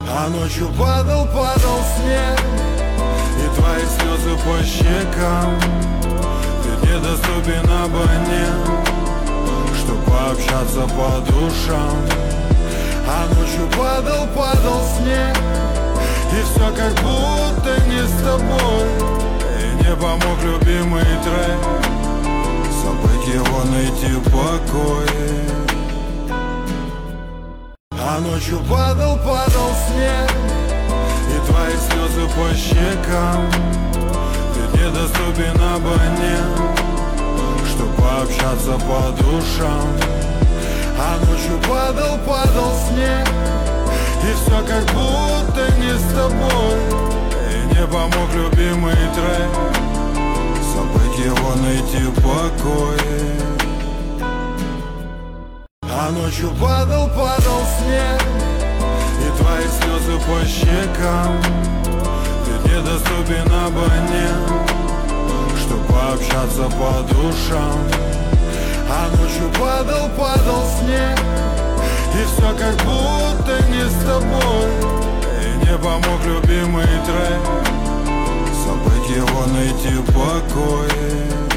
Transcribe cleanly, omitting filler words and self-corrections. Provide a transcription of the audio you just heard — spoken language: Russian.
А ночью падал снег, и твои слезы по щекам. Ты недоступен абонент, чтоб пообщаться по душам. А ночью падал снег, и все как будто не с тобой. И не помог любимый трек, забыть его, найти покой. А ночью падал снег, и твои слезы по щекам. Ты недоступен абонент, чтоб пообщаться по душам. А ночью падал снег, и все как будто не с тобой. И не помог любимый трек, забыть его, найти покой. А ночью падал снег, и твои слезы по щекам. Ты недоступен абонент, чтоб пообщаться по душам. А ночью падал снег, и все как будто не с тобой. И не помог любимый трек, забыть его, найти покой.